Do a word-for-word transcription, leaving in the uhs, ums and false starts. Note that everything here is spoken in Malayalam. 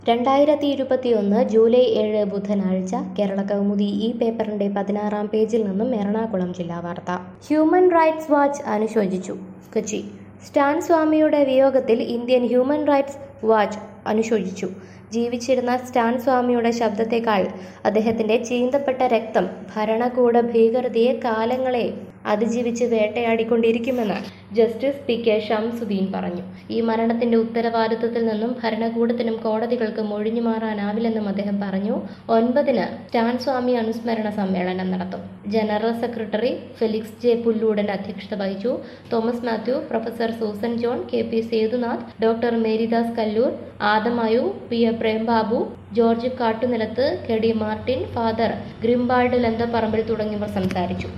രണ്ടായിരത്തി ഇരുപത്തിയൊന്ന് ജൂലൈ ഏഴ് ബുധനാഴ്ച കേരള കൗമുദി ഈ പേപ്പറിന്റെ പതിനാറാം പേജിൽ നിന്നും എറണാകുളം ജില്ലാ വാർത്ത. ഹ്യൂമൻ റൈറ്റ്സ് വാച്ച് അനുശോചിച്ചു. കൊച്ചി. സ്റ്റാൻ സ്വാമിയുടെ വിയോഗത്തിൽ ഇന്ത്യൻ ഹ്യൂമൻ റൈറ്റ്സ് വാച്ച് അനുശോചിച്ചു. ജീവിച്ചിരുന്ന സ്റ്റാൻ സ്വാമിയുടെ ശബ്ദത്തെക്കാൾ അദ്ദേഹത്തിന്റെ ചീന്തപ്പെട്ട രക്തം ഭരണകൂട ഭീകരതയെ കാലങ്ങളെ അതിജീവിച്ച് വേട്ടയാടിക്കൊണ്ടിരിക്കുമെന്ന് ജസ്റ്റിസ് പി കെ ഷംസുദ്ദീൻ പറഞ്ഞു. ഈ മരണത്തിന്റെ ഉത്തരവാദിത്വത്തിൽ നിന്നും ഭരണകൂടത്തിനും കോടതികൾക്കും ഒഴിഞ്ഞു മാറാനാവില്ലെന്നും അദ്ദേഹം പറഞ്ഞു. ഒൻപതിന് സ്റ്റാൻ സ്വാമി അനുസ്മരണ സമ്മേളനം നടത്തും. General secretary Felix J Pulloodan അധ്യക്ഷത വഹിച്ചു. Thomas Mathew, professor Susan John, K P Sethunath, doctor Marydas Kallur, ആദമായു, P A Prembabu, George Kattunilathu, K D Martin, father Grimbald Lanthaparambil തുടങ്ങിയവർ സംസാരിച്ചു.